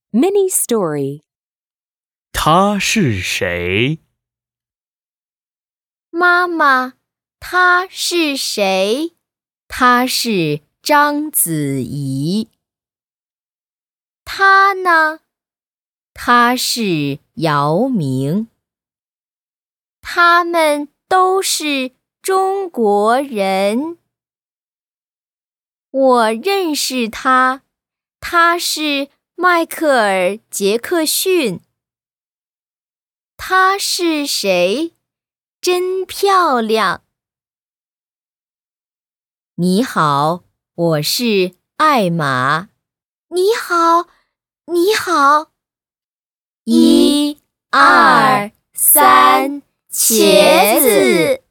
Mini story. 他是谁？ 妈妈，他是谁？他是章子怡。他呢？他是姚明。他们都是中国人。我认识他，他是迈克尔·杰克逊。她是谁？真漂亮。你好，我是艾玛。你好，你好。1、2、3，茄子。